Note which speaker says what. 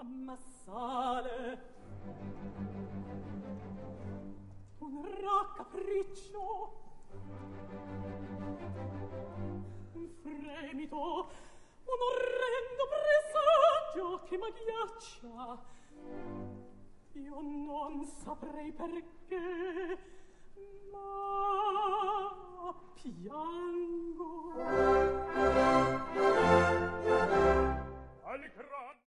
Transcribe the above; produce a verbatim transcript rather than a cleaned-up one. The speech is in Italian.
Speaker 1: mamma sale un raccapriccio, un fremito, un orrendo presagio che m'agghiaccia. Io non saprei perché, ma piano